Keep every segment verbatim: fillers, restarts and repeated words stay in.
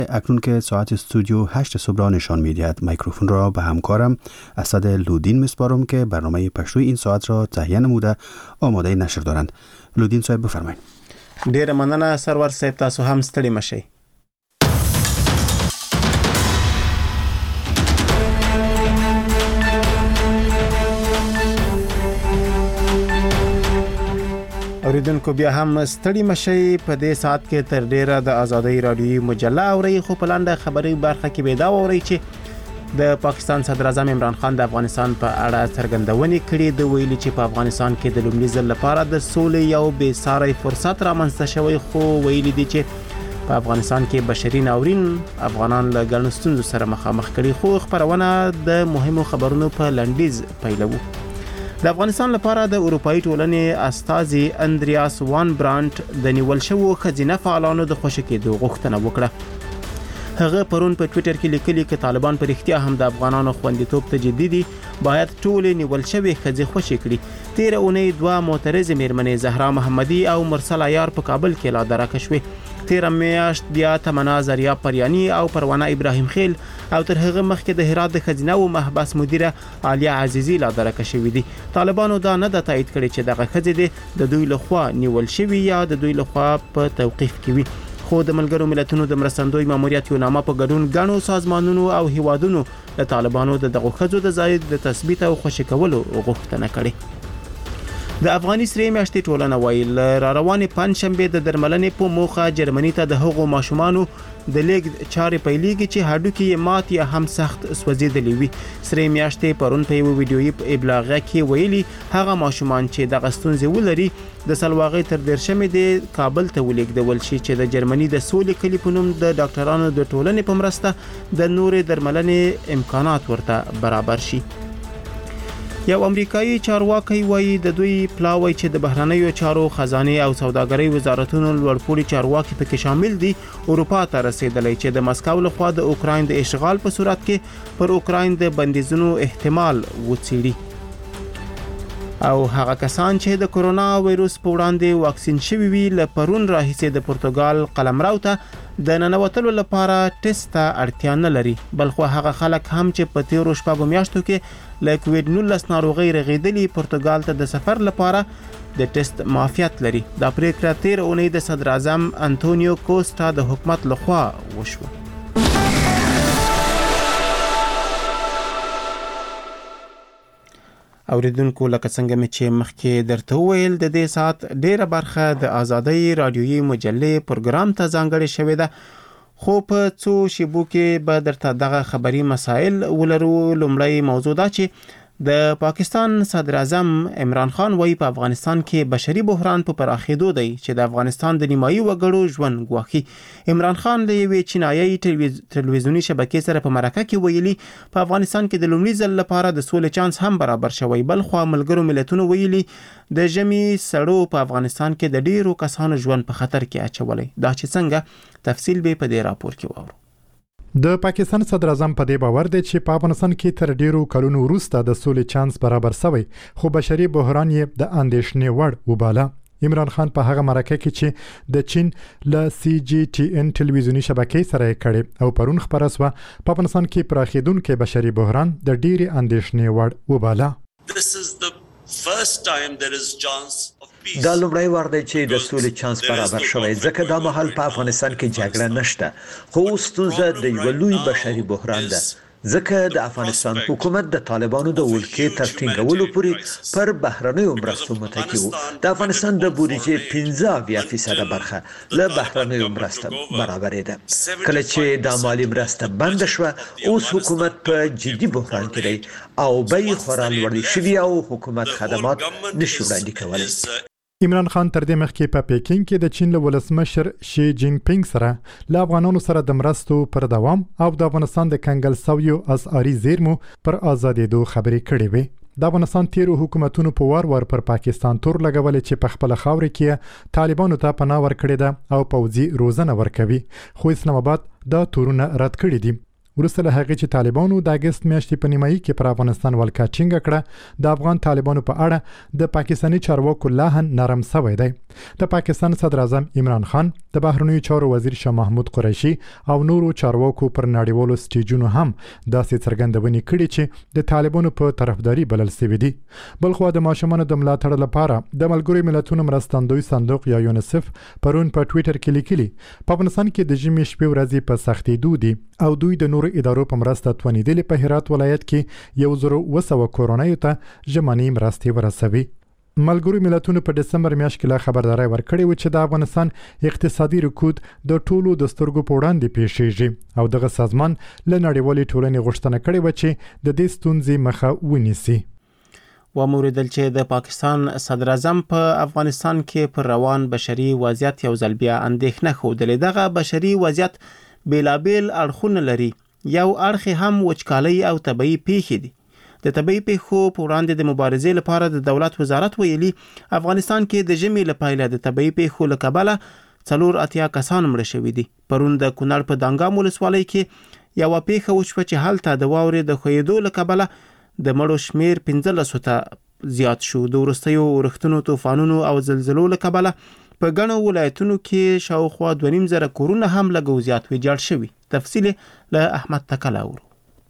اکنون که ساعت استودیو هشت صبح را نشان می‌دهد، میکروفون را به همکارم اسد لودین میسپارم که برنامه پشتوی این ساعت را تهیه نموده آماده نشر دارند. لودین صاحب بفرمایید. ډیر مننه سرور صاحب، تاسو هم ستړي مشئ. اوریدونکو بیا هم ستړي مشئ. په دې ساعت کې تر ډیره د آزادۍ رادیویي مجله اورئ، خو په لنډه خبري برخه کې به دا اورئ چې د پاکستان صدر اعظم عمران خان د افغانستان په اړه څرګندونې کړې. د ویلي چې په افغانستان کې د لومړي ځل لپاره د سولې یو بې ساري فرصت رامنځته شوی، خو ویلي دي چې په افغانستان کې بشري ناورین افغانان له ګڼو ستونزو سره مخامخ کړي. خو خبرونه د مهمو خبرونو په لنډیز پیلوو. د افغانستان لپاره د اروپאי ټولنې استازي اندریاس وان برانت د نیول شوو خزینه فعالانو د خوشی کېدو غوښتنه وکړه. هغه پرون په ټوئیټر کې لیکلي چې طالبان پر اختیا هم د افغانانو خوندیتوب ته جدي دي، باید ټول نیول شوی خزې خوشی کړي. تیر اونۍ دوه معترض میرمنې زهرا محمدي او مرسل عیار په کابل کې لا درکه شوې. تیر میاشت بیا تمنا زریا پریانی او پروانه ابراهیم خیل او تر هغه مخکې د هرات د خزینه او محبس مدیره عالیه عزیزی لا درکه شوې دي. طالبانو دا نه د تایید کړي چې دغه خزې د دوی لخوا نیول شوی یا د دوی لخوا په توقیف کې وي. خو د ملګرو ملتونو د مرستندوی ماموریت یو نامه په ګډون غنو سازمانونو او هیوادونو د طالبانو د دغه خزو د زاید د تثبیت او خوشی کولو غوښتنه کړې. د افغاني سری میاشتې ټولنه وایي را روانې پنځشنبه د درملنې په موخه جرمني ته د هغو ماشومانو د لیګ چارې پیلېږي چې هډوکي یې مات یا هم سخت سوځېدلي وي. سری میاشتې پرون په یو ویډیویي ابلاغه کې ویلي هغه ماشومان چې دغه ستونزې ولري د سلواغې تر دیرشمې د کابل ته ولېږدول شي چې د جرمني د سولې کلي په نوم د ډاکټرانو د ټولنې په مرسته د نورې درملنې امکانات ورته برابر شي. یو امریکایي چارواکي وایي د دوی پلاوی چې د بهرنیو چارو خزانه او سوداګرۍ وزارتونو لوړپوړي چارواکي پکې شامل دي اروپا ته رسیدلی چې د مسکو لخوا د اوکراین د اشغال په صورت کې پر اوکراین د بندیزونو احتمال وڅېړي. او هغه کسان چې د کرونا وایروس په وړاندې واکسین شوي وي له پرون راهیسې د پرتګال قلمرو ته د ننوتلو لپاره ټیسټ ته اړتیا نه لري، بلخو هغه خلک هم چې په تیرو شپږو میاشتو کې له کووډ نولس ناروغۍ رغېدلي پرتګال ته د سفر لپاره د ټیسټ معافیت لري. دا پریکړه تیر اونۍ د صدر اعظم انټونیو کوسټا د حکومت لخوا وشوه. اوریدونکو لکه څنګه مې چې مخکې درته وویل د دې ساعت ډیره برخه د آزادۍ رادیویي مجلې پروګرام ته ځانګړې شوې ده، خو په څو شیبو کې به درته دغه خبري مسائل ولرو. لومړی موضوع دا چې د پاکستان صدر اعظم عمران خان وایي په افغانستان کې بشري بحران په پراخېدو دی چې د افغانستان د نیمایي وګړو ژوند ګواښي. عمران خان له یوې چینایي ټلویزیوني شبکې سره په مرکه کې ویلي په افغانستان کې د لومړي ځل لپاره د سولې چانس هم برابر شوی، بل خو ملګرو ملتونو ویلي د ژمي سړو په افغانستان کې د ډیرو کسانو ژوند په خطر کې اچولی. دا چې څنګه تفصیل به په دې راپور کې واورو. د پاکستان صدر اعظم په دې باور دی چې په افغانستان کې تر ډیرو کلونو وروسته د سولې چانس برابر شوی، خو بشري بحران یې د اندېښنې وړ وباله. عمران خان په هغه مرکه کې چې د چین له سی جی ټي ان ټلویزیوني شبکې سره کړي او پرون خبره شوه په افغانستان کې پراخېدونکي بشري بحران د ډیرې اندېښنې وړ وباله. This is the first time there is chance دا لومړی وار دی چې د سولې چانس برابر شوی، ځکه دا مهال په افغانستان کې جګړه نشته، خو ستونزه د یو لوی بشري بحران ده، ځکه د افغانستان حکومت د طالبانو د ولکې تر ټینګولو پورې پر بهرنیو مرستو متکی و. د افغانستان د بودیجې پنځه اویا فیصده برخه له بهرنیو مرستو برابرې ده. کله چې د مالی مرسته بند شوه، اوس حکومت په جدي بحران کې دی او بیې خورا لوړې شوي او حکومت خدمات نشي وړاندې کولی. عمران خان تر دې مخکې په پیکینګ کې د چین له ولسمشر شي جین پینګ سره له افغانانو سره د مرستو پر دوام او د افغانستان د کنګل سویو اسعاري زیرمو پر آزادېدو خبرې کړې وې. د افغانستان تیرو حکومتونو په وار وار پر پاکستان تور لګولې چې په خپل خاورې کې طالبانو ته پناه ورکړې ده او پوځي روزنه ورکوي، خو اسلام آباد دا تورونه رد کړي دي. ورسره هغه چې طالبانو د اگست میاشتې په نیمایي کې پر افغانستان ولکه ټینګه کړه د افغان طالبانو په اړه د پاکستاني چارواکو لاهن نرم شوی دی. د پاکستان صدر اعظم عمران خان، د بهرنیو چارو وزیر شاه محمود قریشي او نورو چارواکو پر نړیوالو سټیجونو هم داسې څرګندونې کړې چې د طالبانو په طرفداري بلل شوی دي. بلخو د ماشومانو د ملاتړ لپاره د ملګرو ملتونو مرستندوی صندوق یا یونیسف پرون په ټوئیټر کې لیکلي په افغانستان کې د ژمي شپې ورځې په سختي دودي او دوی د نورو ادارو په مرسته توانیدلې په هرات ولایت کې یو زر او سوه کورنیو ته ژمنی مرستې ورسوي. ملګرو ملتونو په دسمبر میاشت کې لا خبرداري ورکړې و چې د افغانستان اقتصادي رکود د ټولو د سترګو په وړاندې پیښیږي او دغه سازمان له نړیوالې ټولنې غوښتنه کړې و چې د دې ستونزې مخه ونیسي. و موریدل چې د پاکستان صدر اعظم په افغانستان کې پر روان بشري وضعیت یو ځل بیا اندېښنه ښودلې. دغه بشري وضعیت بیلابیل اړخونه لري. یو اړخ هم وچکالۍ او طبي پیښې دي. د طبي پیښو په وړاندې د مبارزې لپاره د دولت وزارت ویلي افغانستان کې د ژمي لپاره د طبي پیښو له کبله څلور اتیا کسان مړه شوي دي. پرون د کونړ په دانګام ولسوالۍ کې یو پیښه وشوه چې هلته د واورې د ښویېدو له کبله د مړو شمیر پنځلسو ته زیات شو. د وروستیو اورښتونو، طوفانونو او زلزلو له کبله په ګڼو ولایتونو کې شاوخوا دوه نیم زره کورونه هم لږ او زیات ویجاړ شوي. تفصیل له احمد تکله اورو.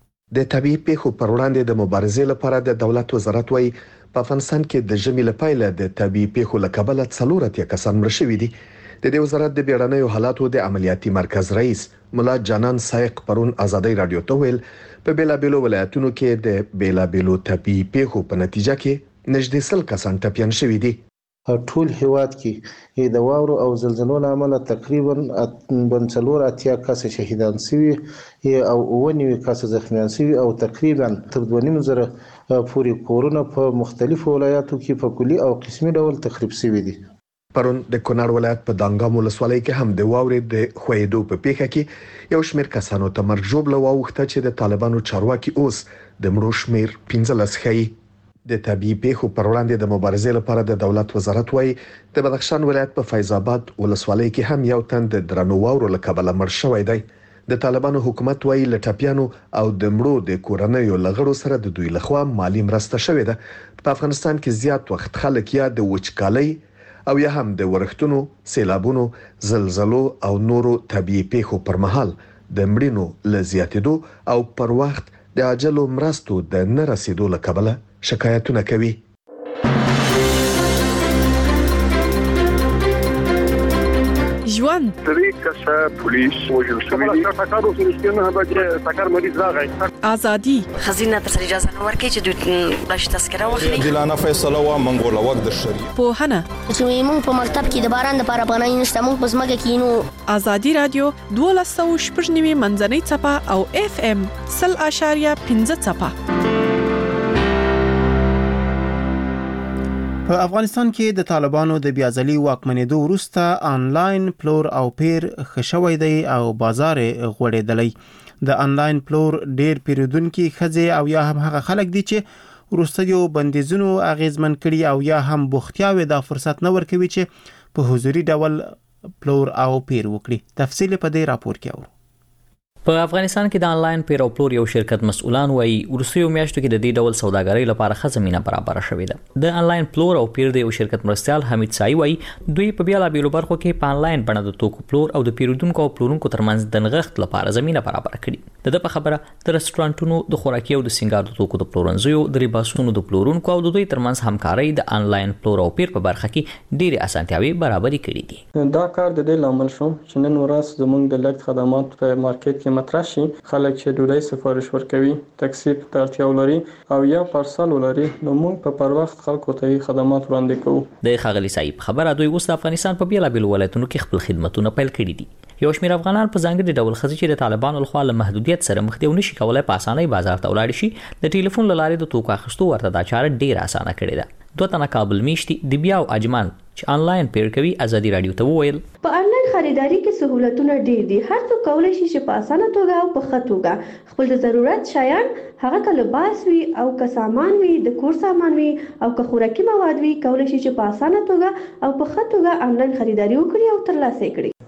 د طبي پیښو پر وړاندې د مبارزې لپاره د دولت وزارت وايي په افغانستان کې د ژمي لپاره د طبي پیښو له کبله څلور اتیا کسان مړه شوي دي. د دې وزارت د بیړنیو حالاتو د عملیاتي مرکز رئیس ملا جانان سایق پرون آزادۍ رادیو ته ویل په بیلابیلو ولایتونو کې د بیلابیلو طبي پیښو په نتیجه کې نږدې سل کسان ټپیان شوي دي. ټول هیواد کې د واورو او زلزلو له امله تقریبا بنڅلور اتیا کس شهیدان شوي او اووه نوي کس زخمیان شوي او تقریبا تر دوه نیم زره پورې کورونه په مختلفو ولایاتو کې په کلي او قسمي ډول تخریب شوي دي. پرون د کونړ ولایت په دانګام ولسوالۍ کې هم د واورې د ښویېدو په پیښه کې یو شمېر کسانو ته مرګ ژوبله واوښته چې د طالبانو چارواکي اوس د مړو شمېر پنځلس ښیي. د طبي پیښو پر وړاندې د مبارزې لپاره د دولت وزارت وايي د بدخشان ولایت په فیض آباد ولسوالۍ کې هم یو تن د درنو واورو له کبله مړ شوی دی. د طالبانو حکومت وايي له ټپیانو او د مړو د کورنیو لغړو سره د دوی لخوا مالی مرسته شوې ده. په افغانستان کې زیات وخت خلک یا د وچکالۍ او یا هم د ورښتونو، سیلابونو، زلزلو او نورو طبيعي پیښو پر مهال د مړینو له زیاتېدو او پر وخت د عاجلو مرستو د نه رسیدو له کبله شکایتونه کوي. ژوند درې کسه پولیس وژل شوي دي. ټکر وسو نه به ټکر مریض راغی. ازادي خزینه تر اجازه نه ورکړي چې دوی بلش تذکره واخلي. دلانه فیصله وا منګول وخت د شری. په هنه چې موږ په مکتب کې د باران لپاره پناه نشته، موږ په ځمکه کې نو. ازادي رادیو دولس سوه شپږ نوي منځنۍ څپه او اف ام سل اشاریه پنځه څپه. په افغانستان کې د طالبانو د بیازلي واکمنېدو وروسته آنلاین پلور او پیر خشوي دی او بازار غوړېدلی. د آنلاین پلور ډیر پیرودونکو خځې او یا هم هغه خلک دي چې وروستیو بندیزونو اغیزمن کړي او یا هم بوختیاوي دا فرصت نه ورکوي چې په حضوري ډول پلور او پیر وکړي. تفصیل په دې راپور کې اورو. په افغانستان کې د انلاین پیر او پلور یو شرکت مسؤلان وایي ورسېو میاشتو کې د دې ډول سوداګرۍ لپاره ښه زمینه برابر شوې ده. د انلاین پلور او پیر د یو شرکت مرستیال حمید سای وایي دوی په بیلابیلو برخو کې په انلاین بڼه د توکو پلور او د پیرودونکو او پلورونکو ترمنځ د نغښت لپاره زمینه برابر کړي. د په خبره د رستورانټونو د خوراکي او د سنگار د توکو د پلورنځیو د لباسونو د پلورونکو او د دوی ترمنځ همکارۍ د انلاین پلور او پیر په برخه کې ډېرې اسانتیاوي برابرې کړي دي. دا کار د دې لامل شو چې نن ورځ زموږ د لګ خدمات په مارکیټ کې مطرح شي. خلک چې ډوډۍ سفارش ورکوي، تاکسی ته اړتیا ولري او یا پارسل ولري، نو موږ په پر وخت خلکو ته خدمات وړاندې کوو. د ښاغلي صاحب خبره دوی اوس د افغانستان په بیلابیلو ولایتونو کې خپل خدماتونه پیل کړي دي. یو شمېر افغانان په ځانګړي ډول خځې چې د طالبانو لخوا له محدودیت سره مخ دي او نشي کولای په اسانۍ بازار ته ولاړ شي، د ټلیفون له لارې د توکو اخیستو ورته دا چاره ډېره اسانه کړې ده. دوه تنه کابل میشتي د بیا او اجمان چې انلاین پیر کوي ازادي رادیو ته وویل په انلاین خریداري کې سہولتونه ډېر دي. هر څوک کولای شي چې په اسانه توګه او په ښه توګه خپل د ضرورت شیان، هغه که لباس وي او که سامان وي، د کور سامان وي او که خوراکي مواد وي، کولای شي چې په اسانه توګه او په ښه توګه انلاین خریداري وکړي او ترلاسه کړي.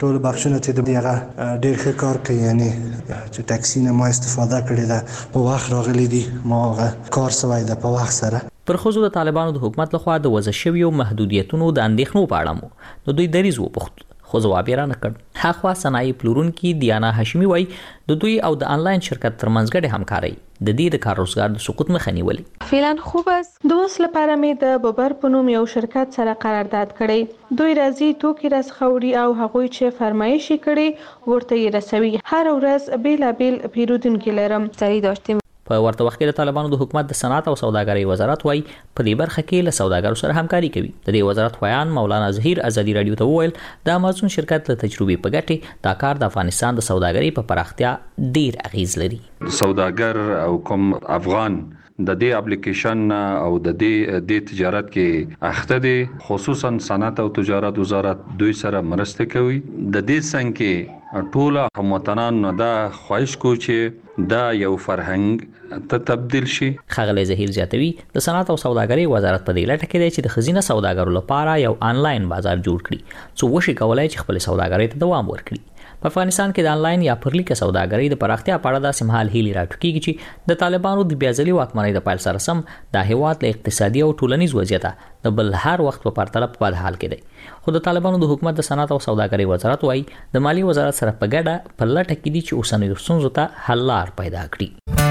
ټول بخښنه چې د هغه ډېر ښه کار کوي، یعنی چې ټاکسي نه ما استفاده کړې ده، په وخت راغلی دي، ما هغه کار سوی ده په وخت سره. پر خوځو د طالبانو د حکومت لخوا د وضع شویو محدودیتونو د اندېښنو په اړه مو د دوی دریځ وپوښت، خو ځواب یې رانه کړ. هاخوا صنایع پلورونکي دیانا هاشمي وایي د دوی او د آنلاین شرکت ترمنځ ګډې همکارۍ د دې د کار روزګار د سقوط مخه نیولې. فعلا خوب است د اوس لپاره مې د ببر په نوم یو شرکت سره قرارداد کړی. دوی راځي توکي راڅخه او هغوی چې فرمایش کړي ورته یې رسوي. هر ورځ بیلابیل پیرودونکي لرم. سړي داشتیم په ورته وخت کې د طالبانو د حکومت د صنعت او سوداګرۍ وزارت وایي په دې برخه کې له سوداګرو سره همکاري کوي. د دې وزارت ویان مولانا ظهیر ازادي رادیو ته وویل د امازون شرکت له تجربې په ګټه دا کار د افغانستان د سوداګرۍ په پراختیا ډیر اغیز لري. سوداګر او کوم افغان د دې اپلیکیشن او د دې د تجارت کې اخته دي، خصوصا صنعت او تجارت وزارت دوی سره مرسته کوي. د دې څنګه ټول هموطنان نو دا خواهش کو چې دا یو فرهنګ ته تبدیل شي. خغلی ظهیر زیاتوي د صنعت او سوداګرۍ وزارت په دې لټه کې دی چې د خزینه سوداګرو لپاره یو آنلاین بازار جوړ کړي څو وشي کولای چې خپل سوداګرۍ ته دوام ورکړي. په افغانستان کې د آنلاین یا پرلیکه سوداګرۍ د پراختیا په اړه د سمحال هیلي راټوکیږي چې د طالبانو د بیازلي واکمنۍ د پایل سره سم د هیواد له اقتصادي او ټولنیز وضعیت د بل هر وخت په پرتله په بد حال کې دی. خو د طالبانو د حکومت د صنعت او سوداګرۍ وزارت وایي د مالی وزارت سره په ګډه په لټه کې دي چې اوسنیو ستونزو ته حل لار پیدا کړي.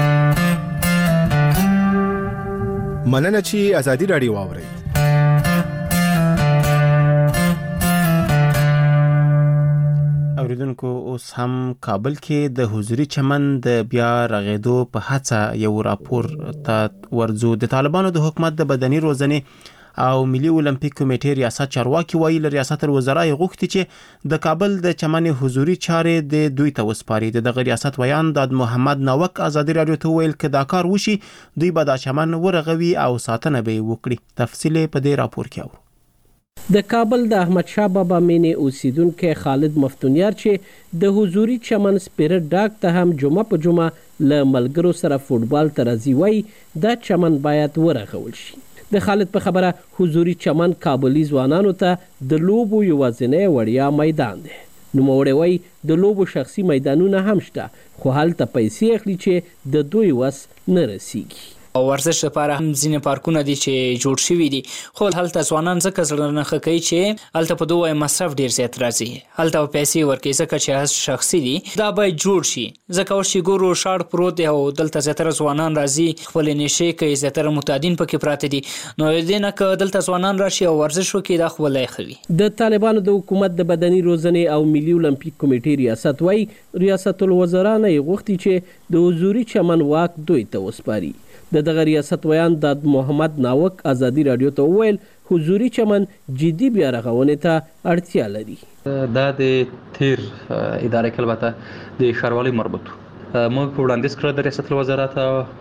مننه چې ازادي رادیو واورئ. اوریدونکو اوس هم کابل کې د حضوري چمن د بیا رغېدو په هڅه یو راپور ته ورځو. د طالبانو د حکومت د بدني روزنې او ملي اولمپیک کمیټې ریاست چارواکي وایي له ریاست الوزرا غوښتي چې د کابل د چمن حضوري چارې د دوی ته وسپاري. د ریاست ویان د محمد ناوک ازادي رادیو ته ویل چې دا کار وشي دوی به د چمن ورغوي او ساتنه به وکړي. تفصیل په دې راپور کې اورو. د کابل د احمد شاه بابا مینې اوسیدونکو خالد مفتونیار چې د حضوري چمن سپیرټ ډاک ته هم جمعه په جمعه له ملګرو سره فوټبال ته راځي وایي دا چمن باید ورغول شي. د خالد په خبره حضوري چمن کابلی ځوانانو ته د لوبو یوازینی وړیا میدان دی. نوموړی وایي د لوبو شخصي میدانونه هم شته خو هلته پیسې اخلي چې د دوی وس نه رسیږي. او ورزش لپاره هم ځینې پارکونه دي چې جوړ شوي دي خو هلته ځوانان ځکه زړه نه ښه کوي چې هلته په دوی مصرف ډیر زیات راځي، هلته پیسې ورکوي ځکه چې شخصي دي. دا باید جوړ شي ځکه ورشي ګورو شاړ پروت دی او دلته زیاتره ځوانان راځي خپل نشي کوي، زیاتره متعدین پکې پراته دي. نو دې نه که دلته ځوانان راشي او ورزش وکړي دا خو ولای خوي. د طالبانو د حکومت د بدني روزنې او ملي اولمپیک کمیټې ریاست وایي ریاست الوزرا نه غوښتي چې د حضوري چمن واک دوی ته وسپاري. د دغه ریاست ویان د محمد ناوک ازادي رادیو ته وویل حضوري چمن جدي بیا رغونې ته اړتیا لري. دا د تیر ادارې کې البته د ښاروالۍ مربوط موږ په وړاندیز کړی د ریاست الوزارت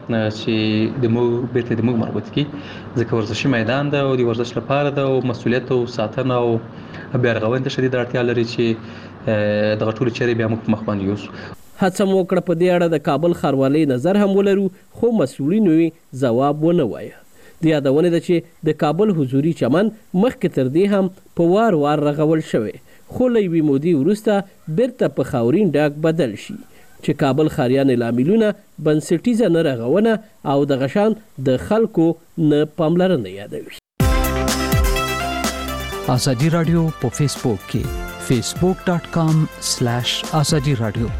چې د موږ بیرته د موږ مربوط کی ځکه ورزشي میدان ده او د ورزش لپاره ده او مسؤلیت او ساتنه او بیا رغونې ته شدید اړتیا لري چې دغه ټول چارې بیا موږ په مخ باندې یوسو. هڅه مو وکړه په دې اړه د کابل ښاروالۍ نظر هم ولرو خو مسؤلینو یې ځواب ونه وایه. د یادونې ده چې د کابل حضوري چمن مخکې تر دې هم په وار وار رغول شوی خو له یوې مودې وروسته بیرته په خاورین ډاک بدل شي چې کابل ښاریان لاملونه بنسټیزه نه رغونه او د غشان د خلکو نه پاملرنه یادوي. ازادي رادیو په فیسبوک کې facebook dot com slash azadi radio.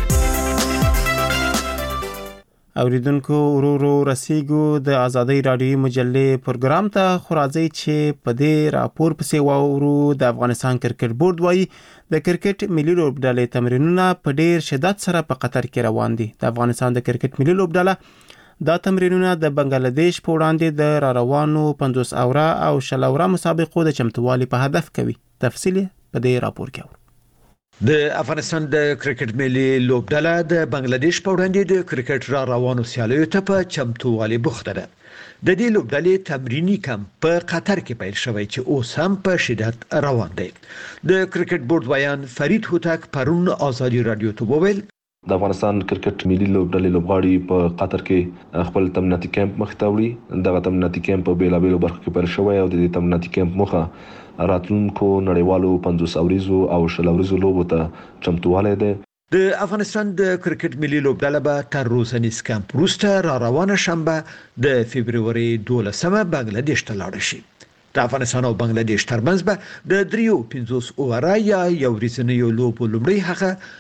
اوریدونکو ورو ورو رسیدو د ازادي رادیو مجلې پروګرام ته خو راځي چې په دې راپور پسې واورو. د افغانستان کرکټ بورډ وایي د کرکټ ملي لوبډلې تمرینونه په ډیر شدت سره په قطر کې روان دي. د افغانستان د کرکټ ملي لوبډله دا تمرینونه د بنگلاديش په وړاندې د را روانو پنځوس اوره او شل اوره مسابقو د چمتووالي په هدف کوي. تفصیل په دې راپور کې اورو. د افغانستان د کرکټ ملي لوبډله د بنگلاديش په وړاندې د کرکټ را روانو سیالیو ته په چمتووالي بوخته ده. د دې لوبډلې تمرینی کمپ په قطر کې پیل شوی چې اوس هم په شدت روان دی. د کرکټ بورډ ویان فرید هوتک پرون ازادي رادیو ته وویل د افغانستان کرکټ ملي لوبډلې لوبغاړي په قطر کې خپل تمریناتي کمپ مخ ته وړي. دغه تمریناتي کمپ په بیلابېلو برخو کې پیل شوی او د دې تمریناتي کمپ مخه راتلونکو نړیوالو پنځوس اوریزو او شل اوریزو لوبو ته چمتوالی دی. د افغانستان د کرکټ ملي لوبډله به تر روزنیز کمپ وروسته را روانه شنبه د فبرवरी دولسمه بنگلاديش ته لاړه شي. د افغانستان او بنگلاديش ترمنځ به د دریو پنځوس اوورا یا یو ورځنیو لوبو لومړی هغه